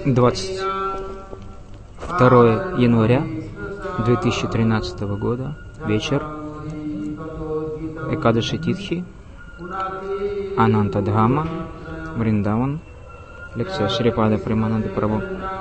22 января 2013 года, вечер, Экадаши Титхи, Анантадхама, Вриндаван, лекция Шрипада Премананды Прабху.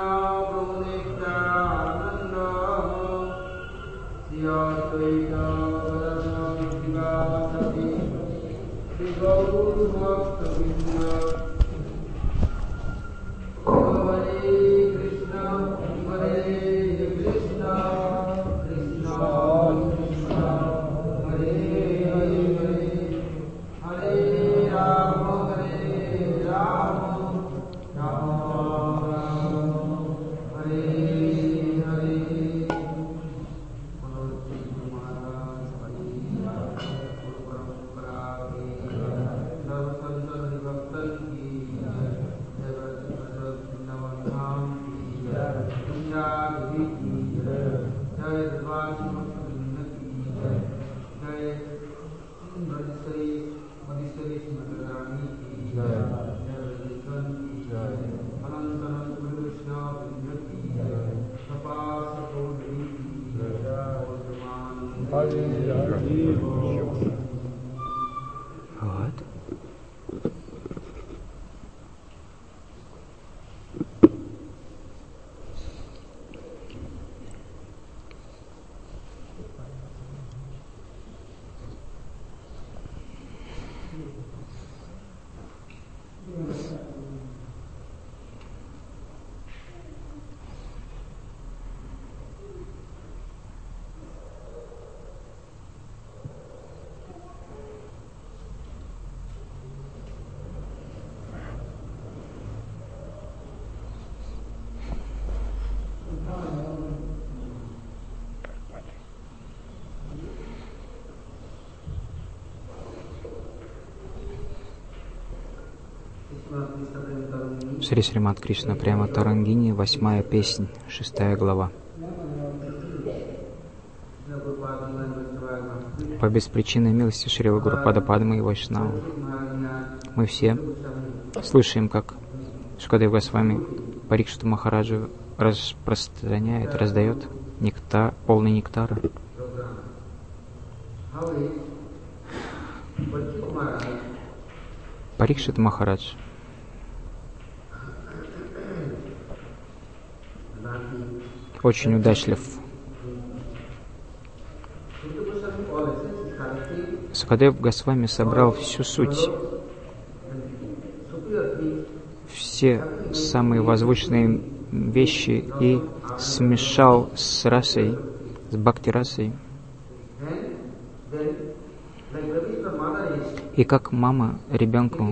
Шри Шримад Кришна Према Тарангини, 8-я песнь, 6 глава. По беспричинной милости Шрила Гурупада Падмы и Вайшнава мы все слушаем, как Шукадев Госвами Парикшиту Махараджу распространяет, раздает нектар, полный нектара. Парикшит Махарадж очень удачлив. Шукадев Госвами собрал всю суть, все самые возвышенные вещи и смешал с расой, с бхакти-расой. И как мама ребенку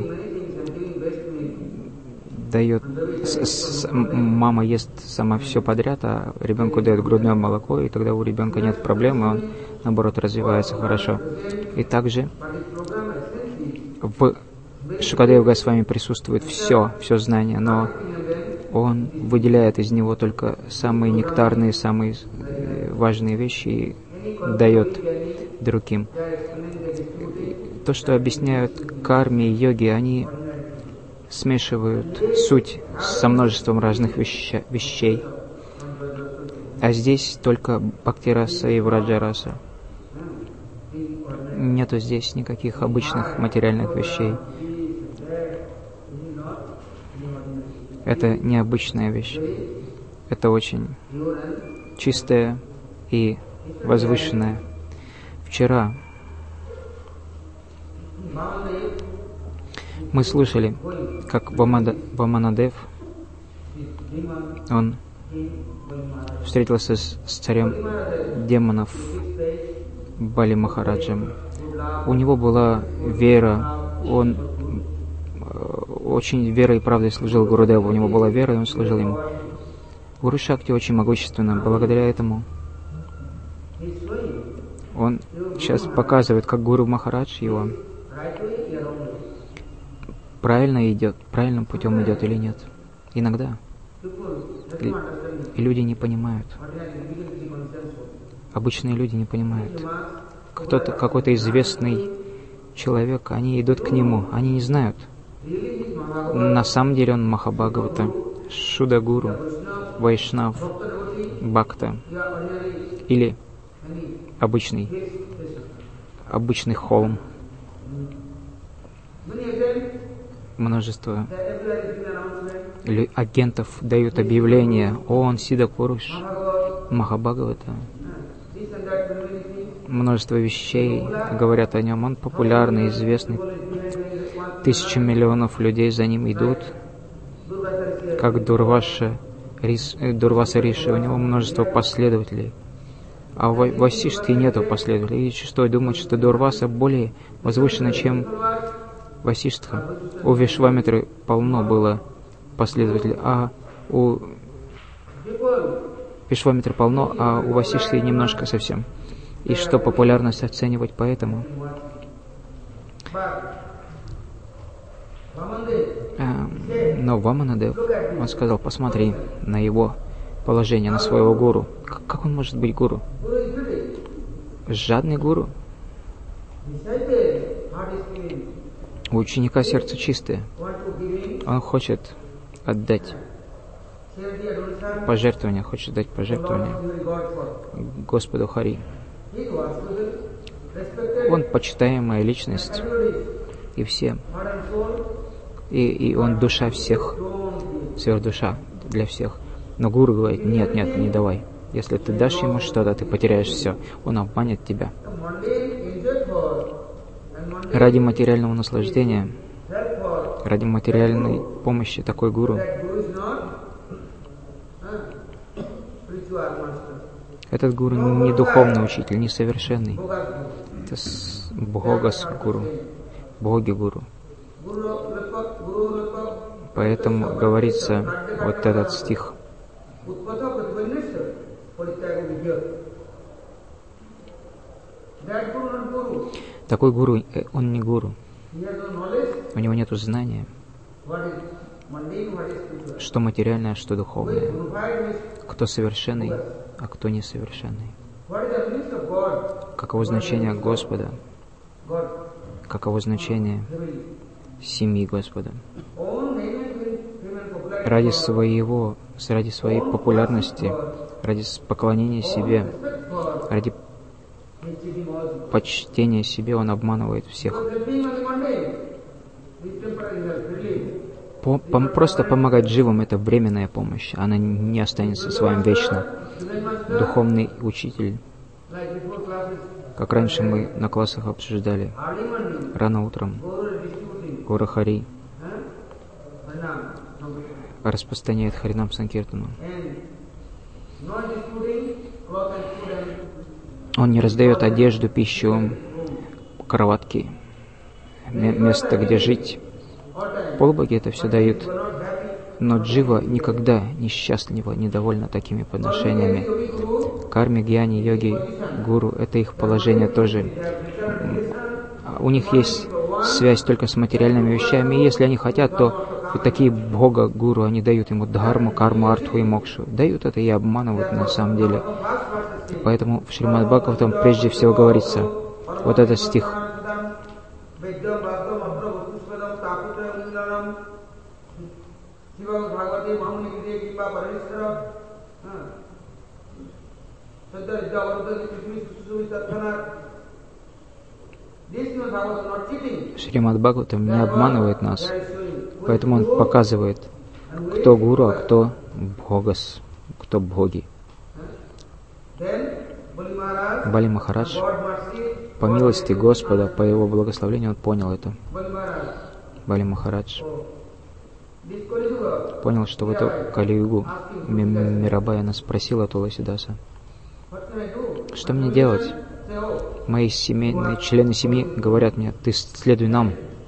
дает, мама ест сама все подряд, а ребенку дает грудное молоко, и тогда у ребенка нет проблем, и он, наоборот, развивается хорошо. И также в Шукадеве Госвами присутствует все знание, но он выделяет из него только самые нектарные, самые важные вещи и дает другим. То, что объясняют карме и йоги, они смешивают суть со множеством разных вещей. А здесь только бхакти-раса и враджа-раса. Нету здесь никаких обычных материальных вещей. Это необычная вещь. Это очень чистая и возвышенная. Вчера мы слышали, как Ваманадев, он встретился с царем демонов Бали Махараджем. У него была вера, он очень верой и правдой служил Гурудеву, у него была вера, и он служил ему. Гуру Шакти очень могущественно, благодаря этому он сейчас показывает, как Гуру Махарадж его правильным путем идет или нет. Иногда люди не понимают. Обычные люди не понимают. Какой-то известный человек, они идут к нему, они не знают. На самом деле он Махабхагавата, Шудагуру, Вайшнав, Бхакта или обычный холм. Множество агентов дают объявления: он Сидха Пуруш, Махабхагавата. Множество вещей говорят о нем. Он популярный, известный. 1000 миллионов людей за ним идут, как Дурваса Риши. У него множество последователей. А в Васиштхе нету последователей. И что, думают, что Дурваса более возвышена, чем Васиштха? У Вишвамитры полно было последователей, а у Вишвамитры полно, а у Васиштхи немножко совсем. И что, популярность оценивать поэтому? Но Ваманадев, он сказал: посмотри на его положение, на своего гуру. Как он может быть гуру? Жадный гуру? У ученика сердце чистое. Он хочет отдать пожертвование, хочет дать пожертвование Господу Хари. Он почитаемая личность, и все. И он душа всех, сверхдуша для всех. Но гуру говорит: нет, не давай. Если ты дашь ему что-то, ты потеряешь все. Он обманет тебя. Ради материального наслаждения, ради материальной помощи такой гуру, этот гуру не духовный учитель, не совершенный. Это Бхогас гуру, боги гуру. Поэтому говорится вот этот стих. Такой гуру, он не гуру. У него нет знания, что материальное, что духовное. Кто совершенный, а кто несовершенный. Каково значение Господа? Каково значение семьи Господа? Ради своей популярности, ради поклонения себе, ради почтения себе он обманывает всех. Просто помогать живым — это временная помощь, она не останется с вами вечно. Духовный учитель, как раньше мы на классах обсуждали, рано утром Гора Хари распространяет Харинам Санкиртану. Он не раздает одежду, пищу, кроватки, место, где жить. Полубоги это все дают, но джива никогда не счастлива, недовольна такими подношениями. Карми, гьяни, йоги, гуру — это их положение тоже. У них есть связь только с материальными вещами, и если они хотят, то такие бога, гуру, они дают ему дхарму, карму, артху и мокшу. Дают это и обманывают на самом деле. Поэтому в Шримад Бхагаватам прежде всего говорится вот этот стих. Шримад Бхагаватам не обманывает нас, поэтому он показывает, кто гуру, а кто бхогас, кто бхоги. Бали Махарадж, по милости Господа, по его благословению, он понял это. Бали Махарадж понял, что в эту Кали-югу Мирабай, она спросила Туласидаса: что мне делать? Мои члены семьи говорят мне: ты следуй нам,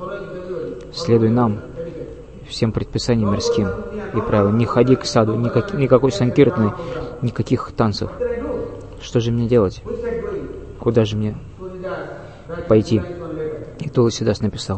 всем предписаниям мирским и правилам. Не ходи к саду, никакой санкиртаны, никаких танцев. Что же мне делать? Куда же мне пойти? И Туласидас написал: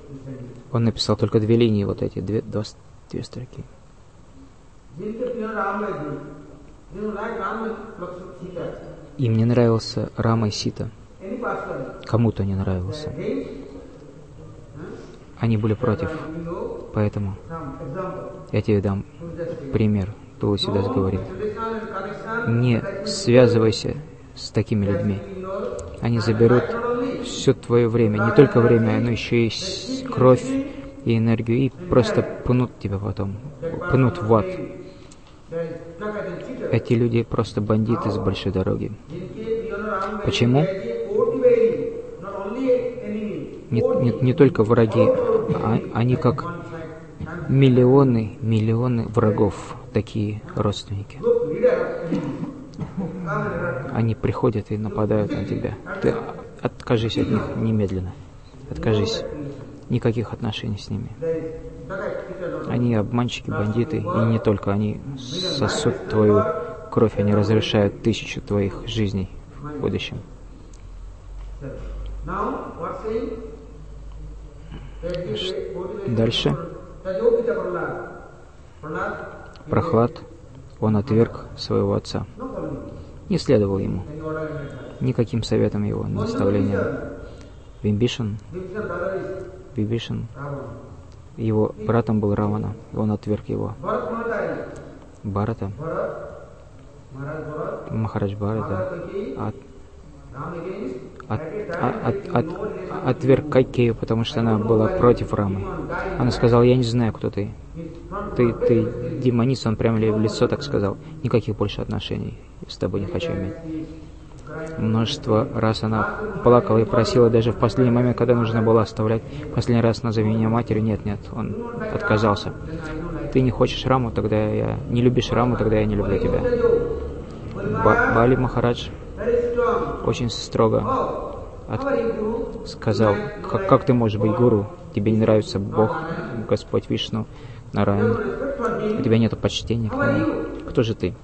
Он написал только 2 линии, вот эти, две строки. Им не нравился Рама и Сита. Кому-то не нравился. Они были против. Поэтому я тебе дам пример. Туласидас говорит: не связывайся с такими людьми. Они заберут все твое время, не только время, но еще и кровь и энергию, и просто пнут тебя потом, пнут в ад. Эти люди просто бандиты с большой дороги. Почему? Не только враги, они как миллионы врагов, такие родственники. Они приходят и нападают на тебя. Ты откажись от них немедленно. Откажись. Никаких отношений с ними. Они обманщики, бандиты, и не только. Они сосут твою кровь, они разрушают 1000 твоих жизней в будущем. Дальше. Прохлад, он отверг своего отца. Не следовал ему. Никаким советам его, наставлениям. Вибишан, его братом был Равана, и он отверг его. Бхарата, Махарадж Бхарата отверг Кайкею, потому что она была против Рамы. Она сказала: я не знаю, кто ты. Ты демонист, он прямо в лицо так сказал. Никаких больше отношений с тобой не хочу иметь. Множество раз она плакала и просила, даже в последний момент, когда нужно было оставлять. Последний раз назови меня матерью. Нет, он отказался. Ты не хочешь Раму, тогда я... Не любишь Раму, тогда я не люблю тебя. Бали Махарадж очень строго сказал: как ты можешь быть гуру? Тебе не нравится Бог, Господь Вишну, Нараян. У тебя нет почтения к нему. Кто же ты?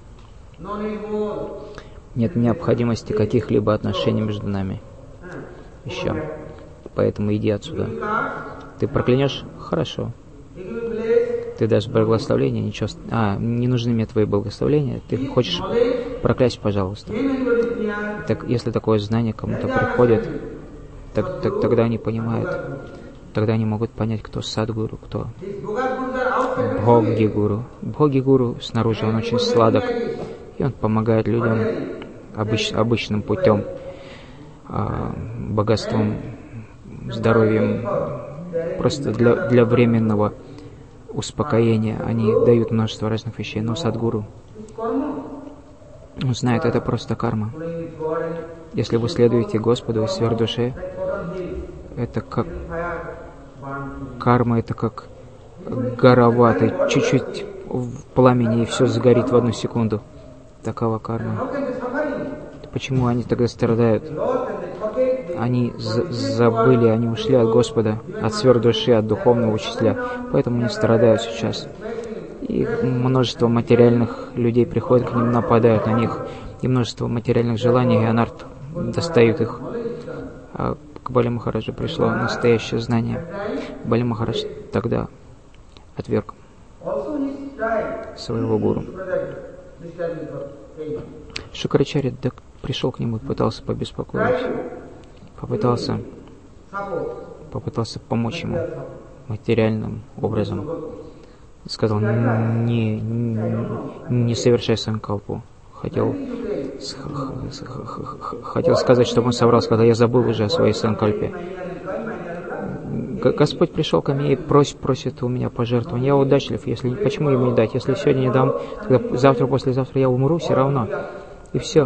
Нет необходимости каких-либо отношений между нами. Еще. Поэтому иди отсюда. Ты проклянешь? Хорошо. Ты дашь благословение? Ничего. Не нужны мне твои благословения. Ты хочешь проклясть? Пожалуйста. Так, если такое знание кому-то приходит, тогда они понимают. Тогда они могут понять, кто Садгуру, кто Бхоги-гуру. Бхоги-гуру снаружи, он очень сладок. И он помогает людям обычным путем, богатством, здоровьем, просто для временного успокоения. Они дают множество разных вещей. Но Садгуру, он знает, это просто карма. Если вы следуете Господу из сфер души, это как карма, это как гора, ты чуть-чуть в пламени, и все сгорит в 1 секунду. Такова карма. Почему они тогда страдают? Они забыли, они ушли от Господа, от сфер души, от духовного учителя. Поэтому они страдают сейчас. И множество материальных людей приходят к ним, нападают на них. И множество материальных желаний, и анарт достают их. А к Бали Махараджу пришло настоящее знание. Бали Махарадж тогда отверг своего гуру. Шукарачарья пришел к нему и пытался побеспокоить, попытался помочь ему материальным образом. Сказал: не совершай санкалпу. Хотел сказать, чтобы он соврал, сказал: я забыл уже о своей санкальпе. Господь пришел ко мне и просит у меня пожертвования. Я удачлив, почему ему не дать? Если сегодня не дам, тогда завтра, послезавтра я умру все равно. И все.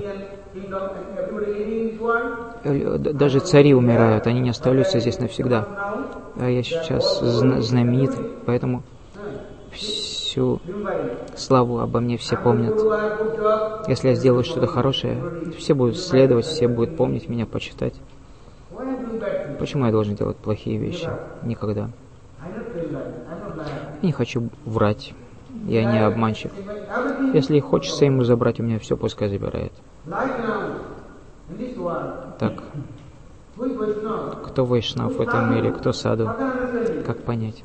Даже цари умирают, они не остаются здесь навсегда. А я сейчас знаменит, поэтому всю славу обо мне все помнят. Если я сделаю что-то хорошее, все будут следовать, все будут помнить меня, почитать. Почему я должен делать плохие вещи? Никогда. Я не хочу врать. Я не обманщик. Если хочется ему забрать у меня все, пускай забирает. Так, Кто вайшнав в этом мире, кто саду? Как понять?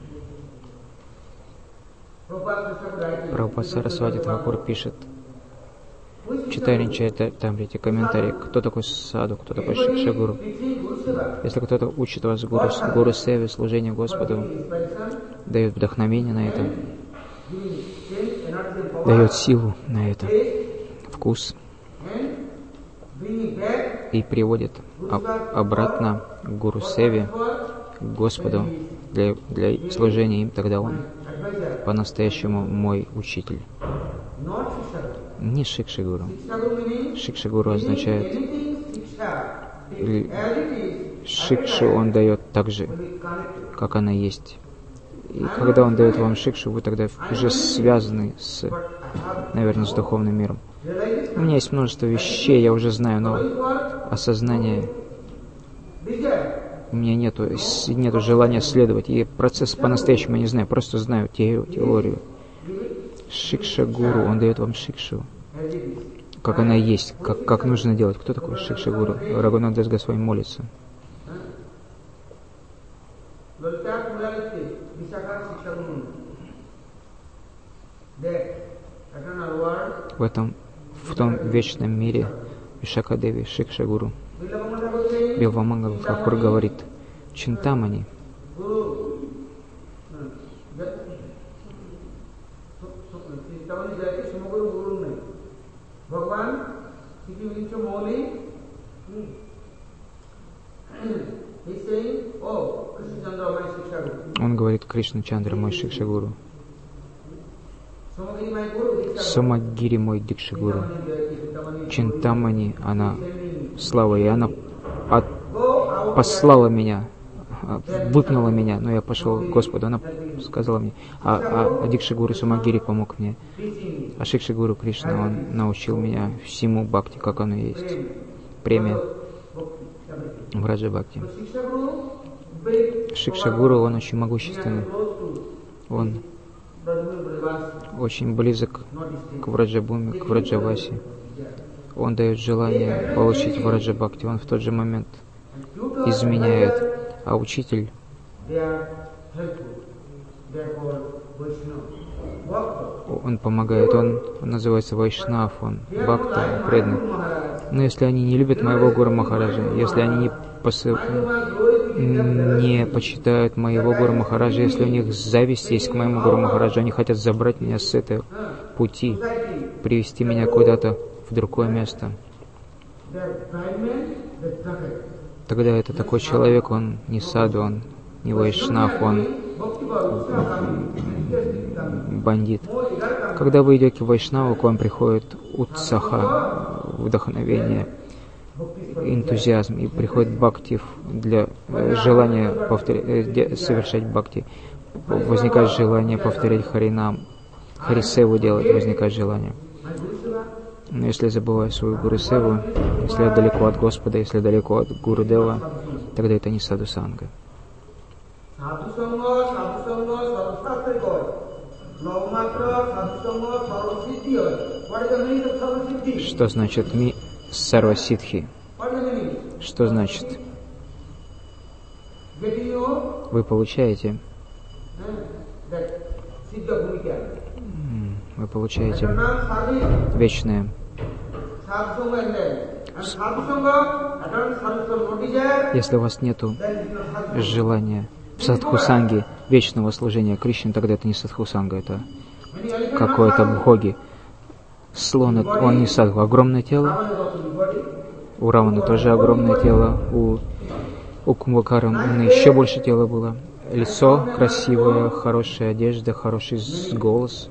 Прабхупада Сарасвати Тхакур пишет, читая Чайтамрите комментарий, кто такой саду, кто такой Шикшагуру. Если кто-то учит вас гуру севе, служению Господу, дает вдохновение на это, дает силу на это, вкус, и приводит обратно к гуру севе, к Господу, для служения им, тогда он по-настоящему мой учитель. Не Шикшагуру. Шикшагуру означает, шикшу он дает так же, как она есть. И когда он дает вам шикшу, вы тогда уже связаны с, наверное, с духовным миром. У меня есть множество вещей, я уже знаю, но осознание, у меня нету желания следовать. И процесс по-настоящему я не знаю, просто знаю теорию. Шикшагуру, он дает вам шикшу, как она есть, как нужно делать. Кто такой Шикшагуру? Рагунат Дас Госвами молится. В том вечном мире Вишакадеви Шикшагуру. Билвамангал Тхакур говорит, Чинтамани. Он говорит, Кришна Чандра мой Шикшагуру. Самагири мой Дикшагуру. Чинтамани, она слава, и она послала меня, выпнула меня, но я пошел к Господу. Она сказала мне, а Дикшагуру Самагири помог мне. А Шикшагуру Кришна, он научил меня всему бхакти, как оно есть. Премия Враджа Бхакти. Шикшагуру, он очень могущественный. Он очень близок к Враджабхуми, к Враджавасе. Он дает желание получить Враджа Бхакти. Он в тот же момент изменяет. А учитель, он помогает, он называется Вайшнав, он Бхакта, преданный. Но если они не любят моего Гуру Махараджа, если они не почитают моего Гуру Махараджа, если у них зависть есть к моему Гуру Махараджу, они хотят забрать меня с этого пути, привести меня куда-то в другое место, тогда это такой человек, он не саду, он не вайшнав, он бандит. Когда вы идете к вайшнаву, к вам приходит утсаха, вдохновение, энтузиазм, и приходит бхакти для желания совершать бхакти. Возникает желание повторять харинам, харисеву делать, возникает желание. Но если я забываю свою гурусеву, если я далеко от Господа, если я далеко от Гурудева, тогда это не саду-санга. Что значит ми сарвасидхи? Что значит? Вы получаете вечное. Если у вас нет желания в садхусанге вечного служения Кришне, тогда это не садхусанга, это какое-то бхоги. Слон, он не садху. Огромное тело. У Равана тоже огромное тело. У Кумбакараны еще больше тела было. Лицо красивое, хорошая одежда, хороший голос.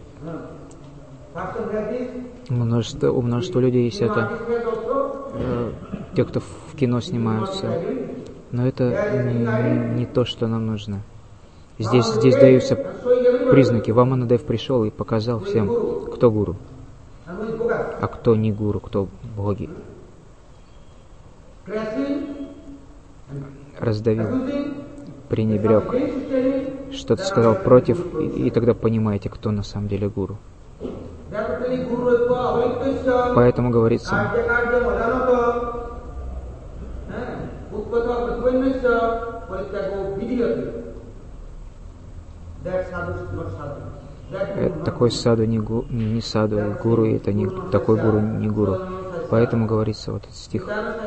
У множества людей есть это. Те, кто в кино снимаются. Но это не то, что нам нужно. Здесь даются признаки. Ваманадев пришел и показал всем, кто гуру, а кто не гуру, кто боги. Раздавил, пренебрег, что-то сказал против, и тогда понимаете, кто на самом деле гуру. Поэтому говорится, Такой саду не саду, гуру это не такой гуру не гуру. Поэтому говорится вот этот стих.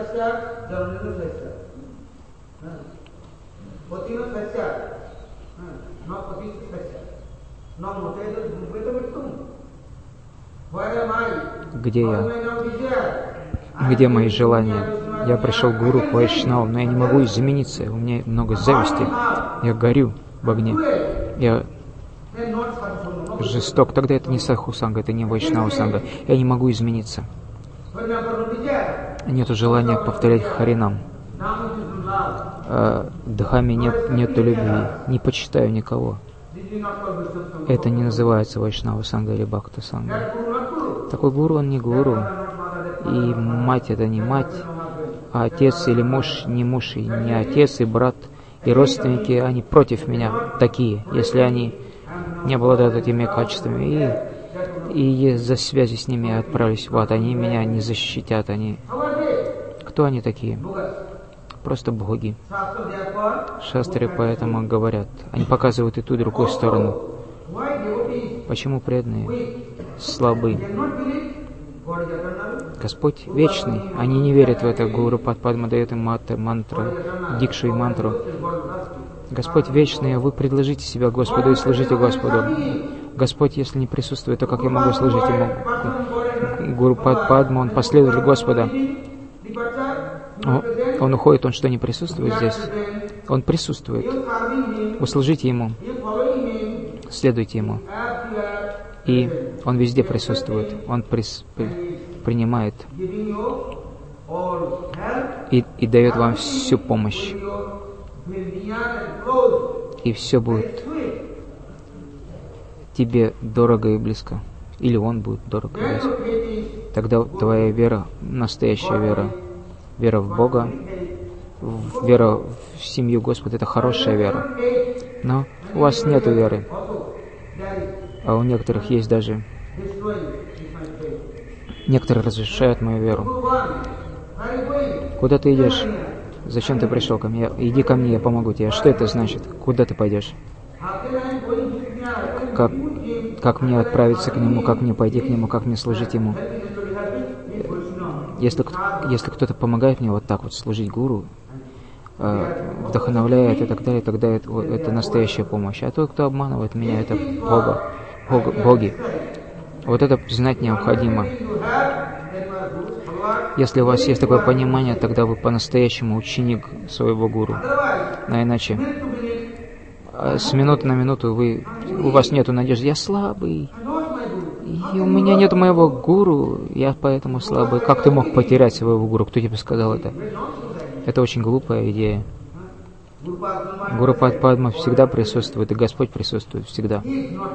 Где я? Где мои желания? Я пришел к гуру, к вайшнаву, но я не могу измениться. У меня много зависти. Я горю в огне. Я жесток. Тогда это не садху-санга, это не вайшнава-санга. Я не могу измениться. Нету желания повторять харинам. Дхамме нету любви. Не почитаю никого. Это не называется вайшнава-санга или бхакта-санга. Такой гуру, он не гуру. И мать это не мать, а отец или муж не муж, и не отец, и брат, и родственники, они против меня такие, если они не обладают этими качествами. И из-за связи с ними отправились в ад. Они меня не защитят. Кто они такие? Просто боги. Шастры поэтому говорят. Они показывают и ту, и другую сторону. Почему преданные слабы? Господь вечный. Они не верят в это. Гуру Падма дает им мантру, дикшу и мантру. Господь вечный, вы предложите себя Господу и служите Господу. Господь, если не присутствует, то как я могу служить Ему? Гуру Падма, он последователь Господа. Он уходит, он что, не присутствует здесь? Он присутствует. Вы служите Ему, следуйте Ему. И Он везде присутствует. Он принимает и дает вам всю помощь. И все будет тебе дорого и близко. Или Он будет дорого и близко. Тогда твоя вера, настоящая вера, вера в Бога, вера в семью Господа, это хорошая вера. Но у вас нет веры. А у некоторых есть даже... Некоторые разрушают мою веру. Куда ты идешь? Зачем ты пришел ко мне? Иди ко мне, я помогу тебе. Что это значит? Куда ты пойдешь? Как мне отправиться к Нему? Как мне пойти к Нему? Как мне служить Ему? Если кто-то помогает мне вот так вот служить гуру, вдохновляет и так далее, тогда это настоящая помощь. А тот, кто обманывает меня, это боги. Вот это знать необходимо. Если у вас есть такое понимание, тогда вы по-настоящему ученик своего гуру. А иначе с минуты на минуту у вас нету надежды. Я слабый. И у меня нет моего гуру, я поэтому слабый. Как ты мог потерять своего гуру? Кто тебе сказал это? Это очень глупая идея. Гуру Падма всегда присутствует, и Господь присутствует всегда.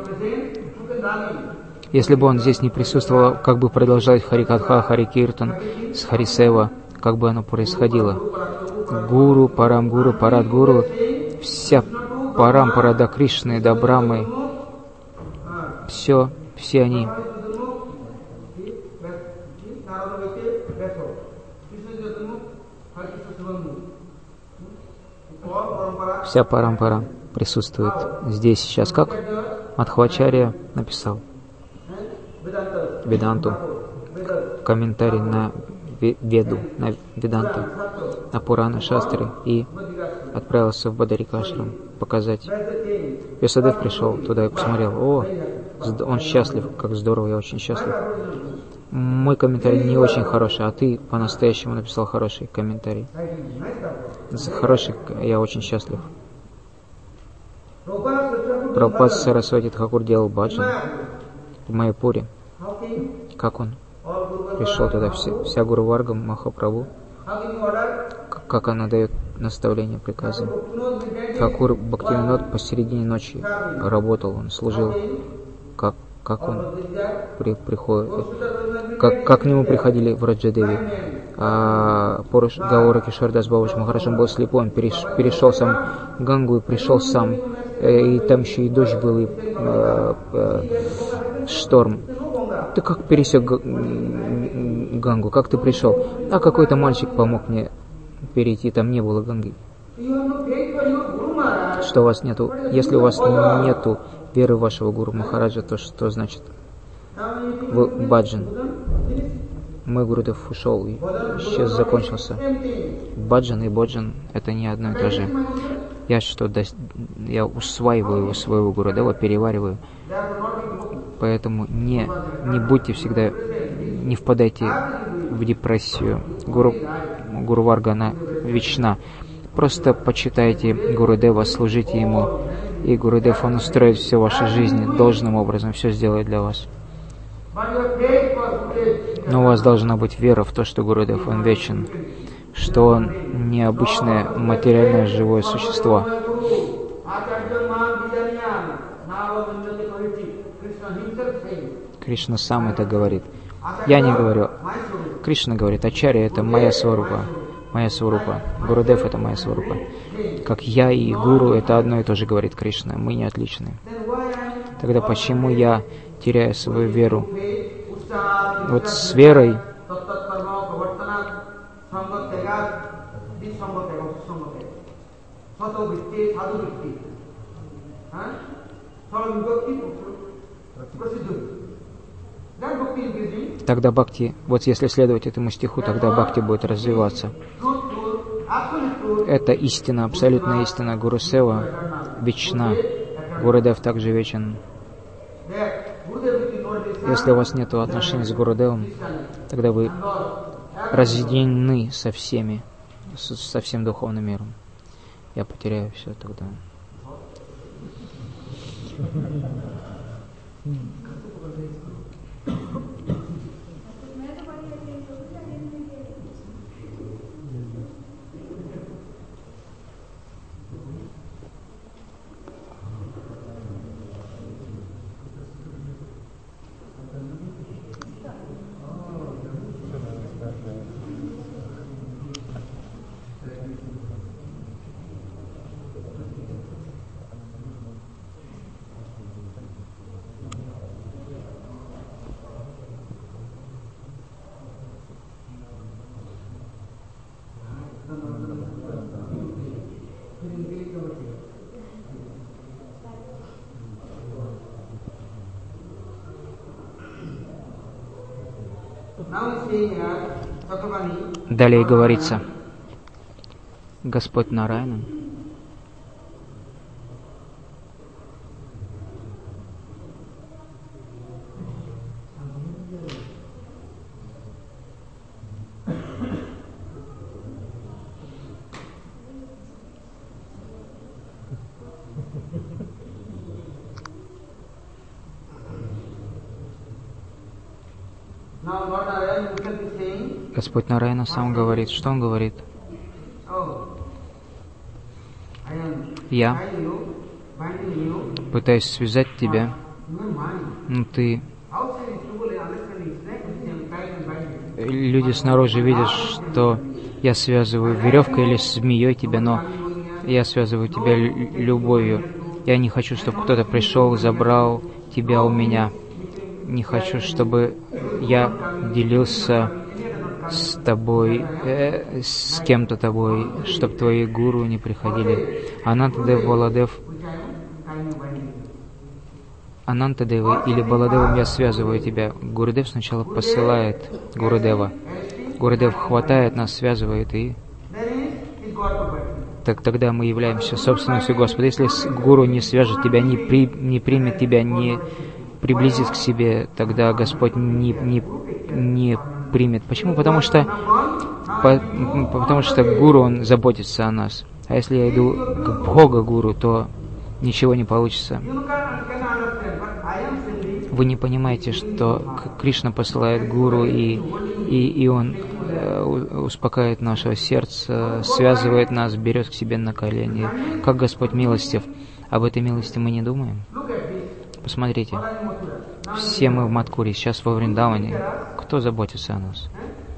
Если бы Он здесь не присутствовал, как бы продолжать Харикатха, Харикиртан, с Харисева, как бы оно происходило? Гуру, Парамгуру, Парадгуру, вся Парампара Кришны, до Брамы, все они. Вся Парампара присутствует здесь сейчас. Как Мадхвачарья написал Веданту, комментарий на Веду, на Веданту, на Пурана Шастры, и отправился в Бадарикашрам показать. Весадев пришел туда и посмотрел. О, он счастлив, как здорово, я очень счастлив. Мой комментарий не очень хороший, а ты по-настоящему написал хороший комментарий. Хороший, я очень счастлив. Прабхупад Сарасвати Тхакур делал баджан в Майяпуре. Как он пришел туда, вся Гуру Варга Махапрабху, как она дает наставления, приказы. Тхакур Бхактивинод посередине ночи работал, он служил. Как он приходит, как к нему приходили в Раджадеви. Поруш Гаора Кишардас Бабач Махарадж, он был слепой, он перешел сам Гангу и пришел сам. И там еще и дождь был, и шторм. Ты как пересек Гангу? Как ты пришел? А какой-то мальчик помог мне перейти, там не было Ганги. что у вас нету, если у вас нету веры в вашего Гуру Махараджа, то что значит? Вы баджан. Мой Гурудев ушел, и исчез, закончился. Баджан и боджан — это не одно и то же. Я усваиваю своего Гурудева, перевариваю. Поэтому не будьте всегда, не впадайте в депрессию. Гуру Варга, она вечна. Просто почитайте Гурудева, служите ему, и Гурудев, он устроит все в вашей жизни должным образом, все сделает для вас. Но у вас должна быть вера в то, что Гурудев, он вечен, что он необычное материальное живое существо. Кришна сам это говорит. Я не говорю. Кришна говорит, Ачарья — это моя сварупа. Моя сварупа. Гурудев — это моя сварупа. Как я и Гуру — это одно и то же, говорит Кришна. Мы не отличны. Тогда почему я теряю свою веру? Вот с верой тогда бхакти, вот если следовать этому стиху, тогда бхакти будет развиваться. Это истина, абсолютная истина. Гуру Сева вечна. Гурудев также вечен. Если у вас нет отношений с Гурудевом, тогда вы разъединены со всеми, со всем духовным миром. Я потеряю все тогда. Далее говорится, Господь Нараяна Господь Нараяна сам говорит. Что он говорит? Я пытаюсь связать тебя, но ты... Люди снаружи видят, что я связываю веревкой или змеей тебя, но я связываю тебя любовью. Я не хочу, чтобы кто-то пришел, забрал тебя у меня. Не хочу, чтобы я делился с тобой, с кем-то тобой, чтобы твои гуру не приходили. Анантадев, Баладев, Анантадевой или Баладевом я связываю тебя. Гурудев сначала посылает Гурудева. Гурудев хватает нас, связывает, и тогда мы являемся собственностью Господа. Если Гуру не свяжет тебя, не примет тебя, не приблизит к себе, тогда Господь не примет. Почему? Потому что Гуру, он заботится о нас. А если я иду к Бога Гуру, то ничего не получится. Вы не понимаете, что Кришна посылает Гуру, и он успокаивает наше сердце, связывает нас, берет к себе на колени. Как Господь милостив. Об этой милости мы не думаем. Посмотрите, все мы в Мадхуре, сейчас во Вриндаване. Кто заботится о нас?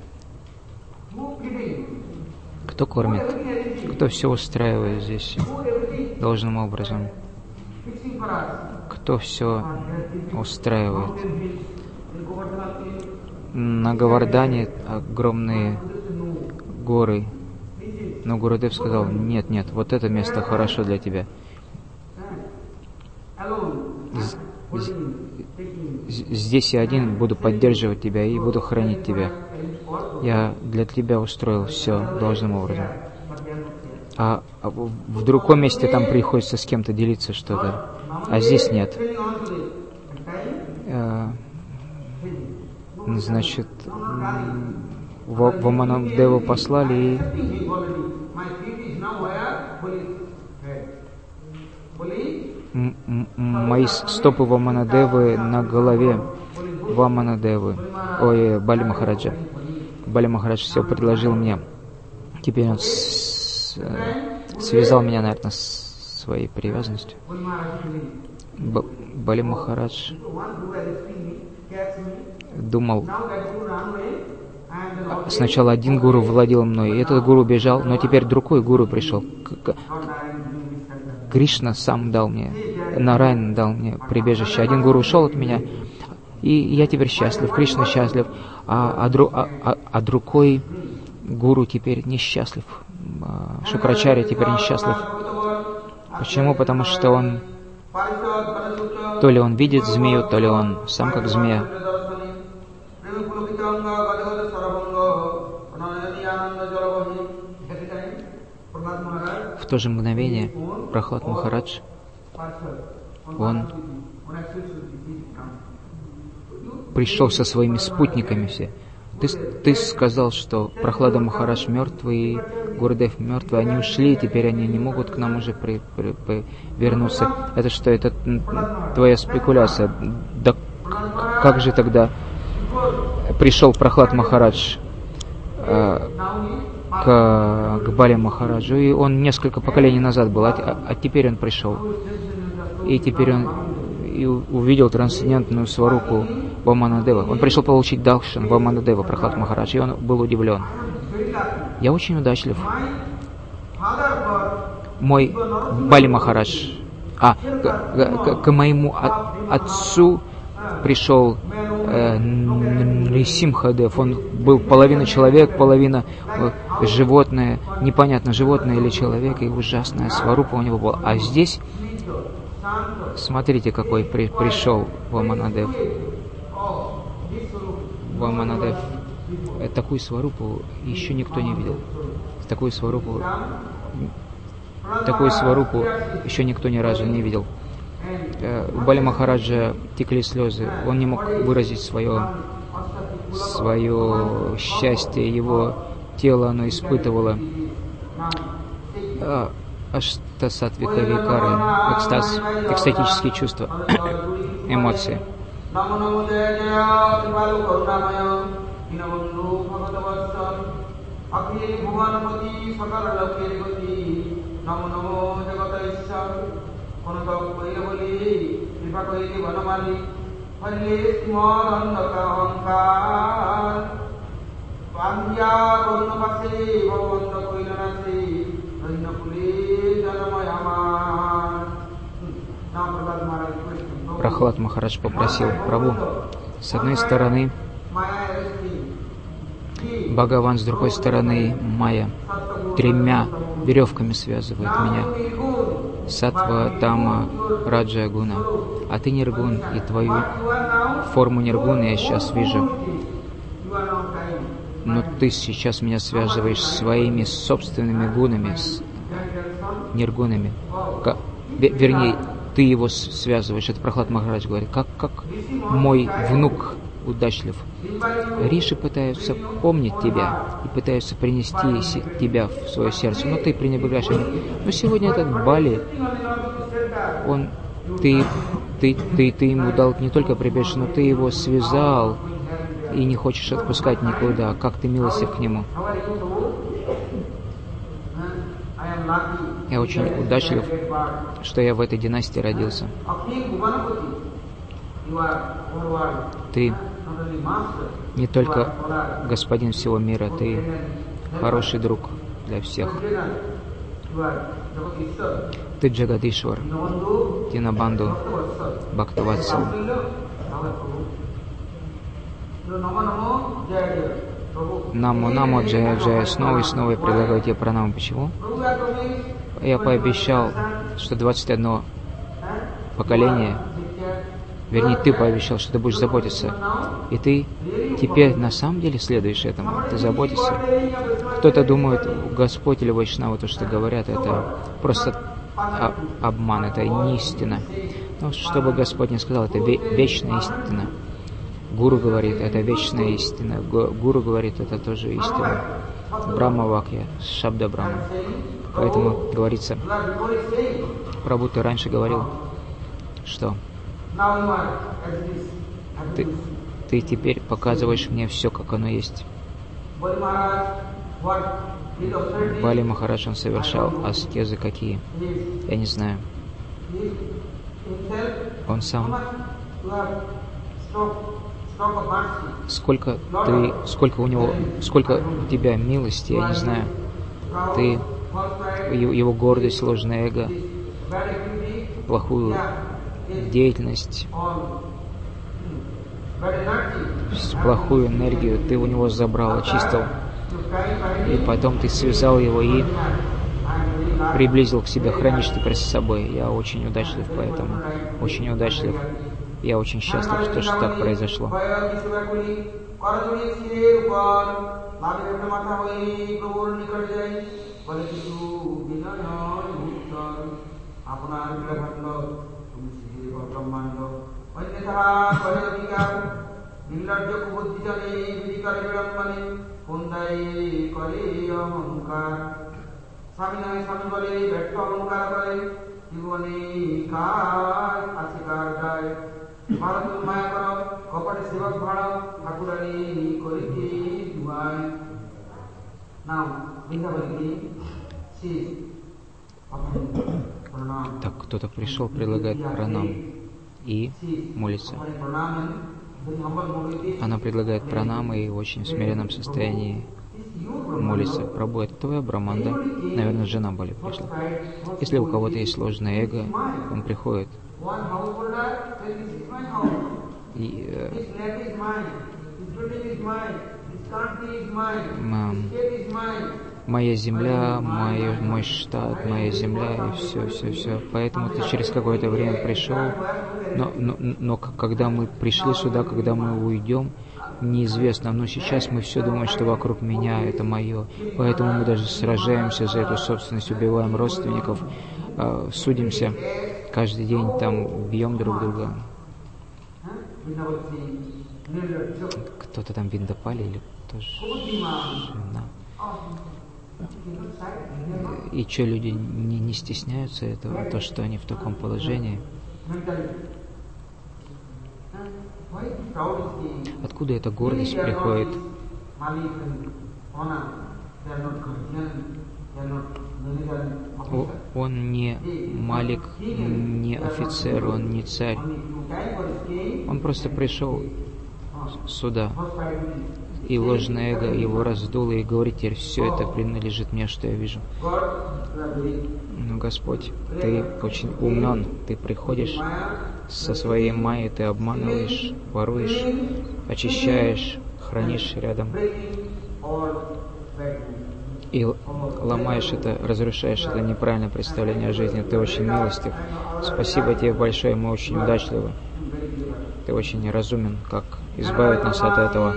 Кто кормит? Кто все устраивает здесь должным образом? Кто все устраивает? На Говардане огромные горы. Но Гурудев сказал, нет, вот это место хорошо для тебя. здесь я один буду поддерживать тебя и буду хранить тебя. Я для тебя устроил все должным образом. А в другом месте там приходится с кем-то делиться что-то, а здесь нет. Значит, Ваманадеву послали, и мои стопы Ваманадевы на голове Ваманадевы, Бали Махараджа. Бали Махарадж все предложил мне. Теперь он связал меня, наверное, с своей привязанностью. Бали Махарадж думал, сначала один гуру владел мной, и этот гуру бежал, но теперь другой гуру пришел. Кришна сам дал мне, Нараян дал мне прибежище. Один гуру ушел от меня, и я теперь счастлив, Кришна счастлив, а другой гуру теперь несчастлив. Шукрачарья теперь несчастлив. Почему? Потому что он, то ли он видит змею, то ли он сам как змея. В то же мгновение Прахлад Махарадж, он пришел со своими спутниками все. Ты сказал, что Прахлада Махарадж мертвый, и Гурудев мертвый, они ушли, теперь они не могут к нам уже вернуться. Это что, это твоя спекуляция? Да как же тогда пришел Прахлад Махарадж к Бали Махараджу, и он несколько поколений назад был, а теперь он пришел. И теперь он увидел трансцендентную сварупу Ваманадева. Он пришел получить даршан Ваманадева, Прахлад Махарадж, и он был удивлен. Я очень удачлив. Мой Бали Махарадж, к моему отцу пришел Нрисимхадев. Он был половина человек, половина животное, непонятно, животное или человек, и ужасная сварупа у него была. А здесь, смотрите, какой пришел Ваманадев. Ваманадев. Такую сварупу еще никто не видел. Такую сварупу еще никто ни разу не видел. У Бали Махараджа текли слезы. Он не мог выразить свое счастье. Его тело, оно испытывало аштасатвика викары, экстаз, экстатические чувства, эмоции. Прахлад Махарадж попросил: Прабху, с одной стороны Бхагаван, с другой стороны Майя, тремя веревками связывает меня. Сатва, Тама, Раджа, Гуна. А ты ниргун, и твою форму ниргуна я сейчас вижу. Но ты сейчас меня связываешь своими собственными гунами, с ниргунами. Вернее, ты его связываешь. Это Прахлад Махарадж говорит. Как мой внук удачлив. Риши пытаются помнить тебя и пытаются принести тебя в свое сердце, но ты пренебрегаешь им. Но сегодня этот Бали, ты ему дал не только прибежище, но ты его связал и не хочешь отпускать никуда. Как ты милостив к нему. Я очень удачлив, что я в этой династии родился. Ты не только господин всего мира, ты хороший друг для всех. Ты Джагадишвар, Динабанду, Бхактаватсал. Намо, Джая, Джая. Снова и снова я предлагаю тебе пранаму. Почему? Я пообещал, что 21 поколение Вернее, ты пообещал, что ты будешь заботиться. И ты теперь на самом деле следуешь этому. Ты заботишься. Кто-то думает, Господь или Вайшнава, то, что говорят, это просто обман, это не истина. Но что бы Господь не сказал, это вечная истина. Гуру говорит, это вечная истина. Гуру говорит, это тоже истина. Брахма Вакья, Шабда Брахма. Поэтому говорится, Прабху, ты раньше говорил, что ты теперь показываешь мне все, как оно есть. Бали Махарадж, он совершал аскезы какие? Я не знаю. Он сам... Сколько у тебя милости, я не знаю. Его гордость, ложное эго, плохую деятельность, плохую энергию ты у него забрал, очистил. И потом ты связал его и приблизил к себе, хранишь теперь с собой. Я очень удачлив поэтому, очень удачлив. Я очень счастлив, что так произошло. Так, кто-то пришел, предлагает пранам и молится. Она предлагает пранам и в очень смиренном состоянии молится. Прабху, это твоя браман, да? Наверное, жена Бали пришла. Если у кого-то есть ложное эго, он приходит. И, моя земля, мой штат, моя земля, и все. Поэтому ты через какое-то время пришел, но когда мы пришли сюда, когда мы уйдем, неизвестно, но сейчас мы все думаем, что вокруг меня это мое, поэтому мы даже сражаемся за эту собственность, убиваем родственников, судимся каждый день, там бьем друг друга. Кто-то там Виндапали или тоже жена. И что, люди не стесняются этого, то, что они в таком положении? Откуда эта гордость приходит? Он не малик, не офицер, он не царь. Он просто пришел сюда, и ложное эго его раздуло, и говорит, теперь все это принадлежит мне, что я вижу. Но, Господь, ты очень умен, ты приходишь со своей майей, ты обманываешь, воруешь, очищаешь, хранишь рядом и ломаешь это, разрушаешь это неправильное представление о жизни. Ты очень милостив. Спасибо тебе большое, мы очень удачливы. Ты очень разумен, как избавить нас от этого.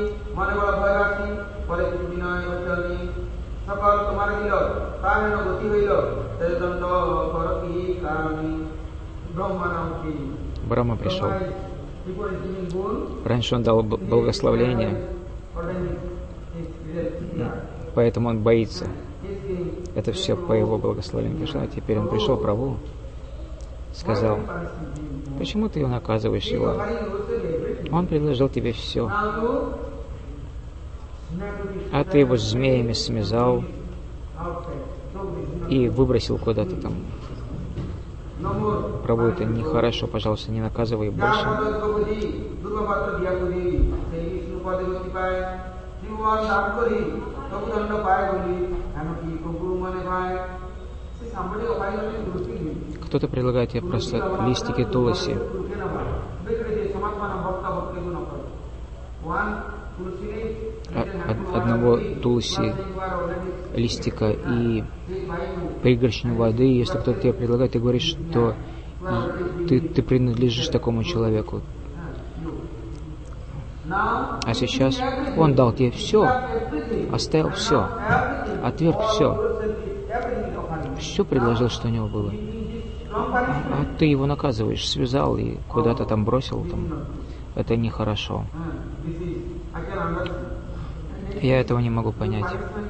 Брахма пришел. Раньше он дал благословление, поэтому он боится. Это все по его благословению пришло. А теперь он пришел, Прабху, сказал, почему ты его наказываешь его? Он предложил тебе все. А ты его змеями смязал и выбросил куда-то там. Прабху, это нехорошо, пожалуйста, не наказывай больше. Кто-то предлагает тебе просто листики туласи. Одного туласи листика и пригоршню воды. Если кто-то тебе предлагает, ты говоришь, что ты принадлежишь такому человеку. А сейчас он дал тебе все, оставил все, отверг все. Все предложил, что у него было. А ты его наказываешь, связал и куда-то там бросил. Там. Это нехорошо. Я этого не могу понять.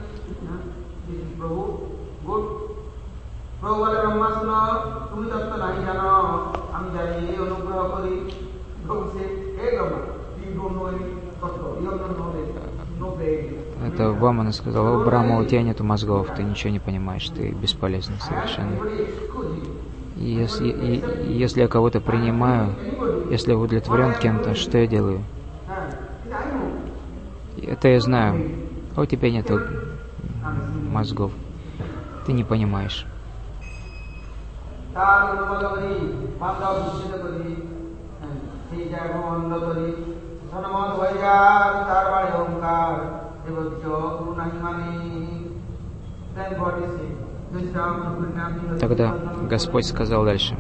Это Вамана сказал: о, Брахма, у тебя нету мозгов, ты ничего не понимаешь, ты бесполезный совершенно. И если я кого-то принимаю, если я удовлетворен кем-то, что я делаю? Это я знаю. А у тебя нету мозгов. Ты не понимаешь. Тогда Господь сказал дальше: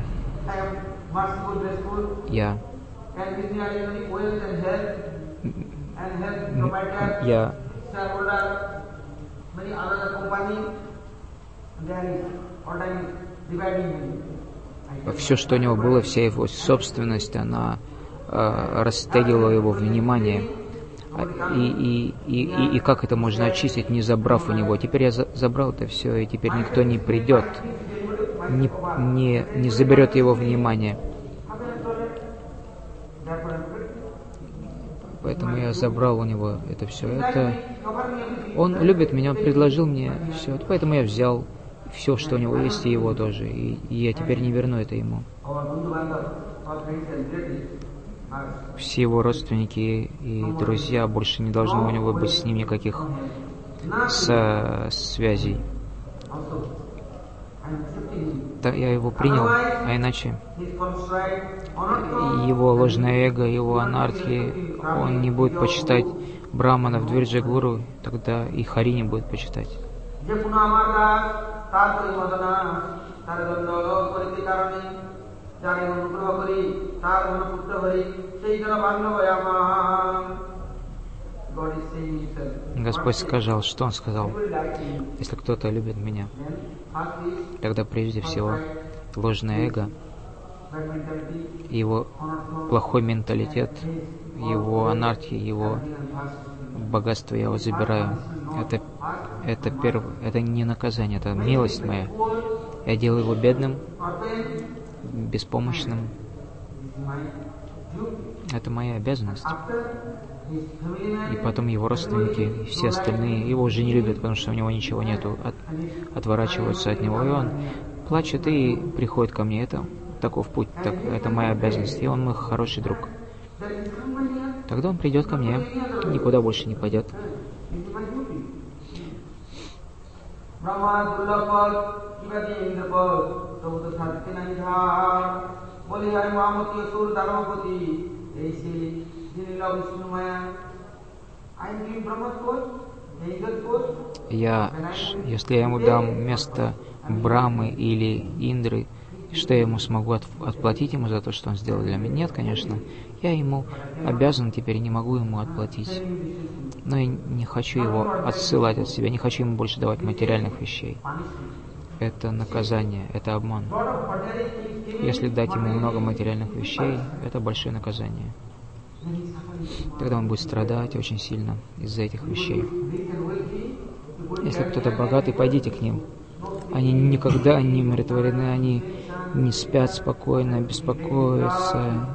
я все, что у него было, вся его собственность, она растягивала его внимание. И как это можно очистить, не забрав у него? Теперь я забрал это все, и теперь никто не придет, не заберет его внимание. Поэтому я забрал у него это все. Он любит меня, он предложил мне все. Поэтому я взял все, что у него есть, и его тоже. И я теперь не верну это ему. Все его родственники и друзья, больше не должно у него быть с ним никаких связей. Я его принял, а иначе его ложное эго, его анархии, он не будет почитать Брахманов, Двирджа-гуру, тогда и Хари не будет почитать. Господь сказал, что Он сказал: если кто-то любит меня, тогда прежде всего ложное эго, его плохой менталитет, его анархия, его богатство я его забираю. Это не наказание, это милость моя. Я делаю его бедным, беспомощным. Это моя обязанность. И потом его родственники и все остальные его уже не любят, потому что у него ничего нету, отворачиваются от него, и он плачет и приходит ко мне. Это таков путь, это моя обязанность, и он мой хороший друг. Тогда он придет ко мне, никуда больше не пойдет. Если я ему дам место Брамы или Индры, что я ему смогу отплатить ему за то, что он сделал для меня? Нет, конечно. Я ему обязан, теперь не могу ему отплатить. Но я не хочу его отсылать от себя, не хочу ему больше давать материальных вещей. Это наказание, это обман. Если дать ему много материальных вещей, это большое наказание. Тогда он будет страдать очень сильно из-за этих вещей. Если кто-то богатый, пойдите к ним. Они никогда не умиротворены, они не спят спокойно, беспокоятся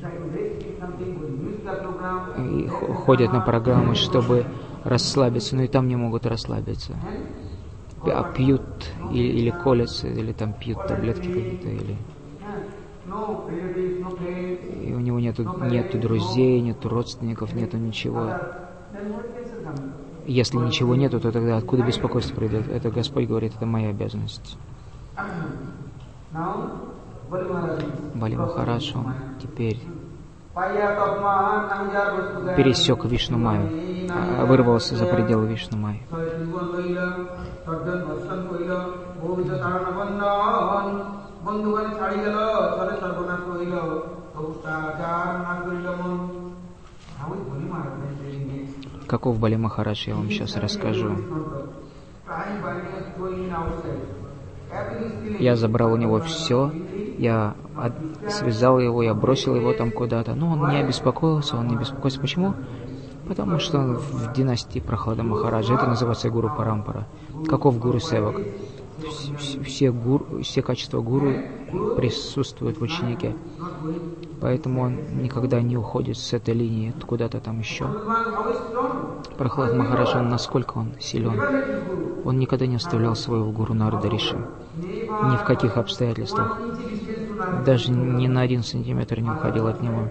и ходят на программы, чтобы расслабиться, но и там не могут расслабиться. А пьют или колятся, или там пьют таблетки какие-то, или... И у него нету друзей, нету родственников, нету ничего. Если ничего нету, то тогда откуда беспокойство придет? Это Господь говорит, это моя обязанность. Бали Махарадж, он теперь пересек Вишну-майю, вырвался за пределы Вишну-майи. Каков Бали Махарадж, я вам сейчас расскажу. Я забрал у него все, я связал его, я бросил его там куда-то. Но он не обеспокоился, он не беспокоится. Почему? Потому что он в династии Прахлада Махараджа. Это называется Гуру Парампара. Каков Гуру Севак? Все качества гуру присутствуют в ученике. Поэтому он никогда не уходит с этой линии куда-то там еще. Прахлад Махарадж, насколько он силен. Он никогда не оставлял своего гуру Нарада Риши. Ни в каких обстоятельствах. Даже ни на 1 сантиметр не уходил от него.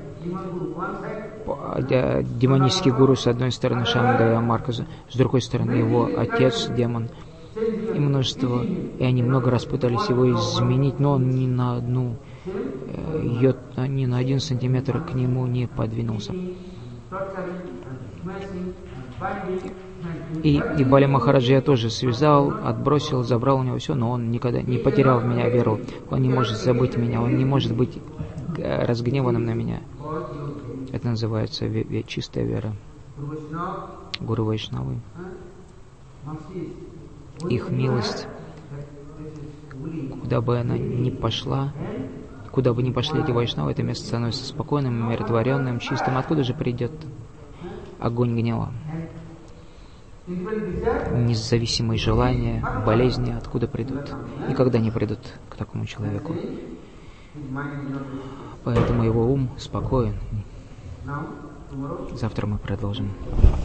Демонический гуру с одной стороны Шамгая Марказа, с другой стороны его отец, демон. И множество, и они много раз пытались его изменить, но он ни на 1 сантиметр к нему не подвинулся. И Бали Махараджа я тоже связал, отбросил, забрал у него все, но он никогда не потерял в меня веру. Он не может забыть меня, он не может быть разгневанным на меня. Это называется чистая вера. Гуру Вайшнавы. Их милость, куда бы она ни пошла, куда бы ни пошли эти вайшнавы, это место становится спокойным, умиротворенным, чистым. Откуда же придет огонь гнева? Независимые желания, болезни откуда придут? Никогда не придут к такому человеку. Поэтому его ум спокоен. Завтра мы продолжим.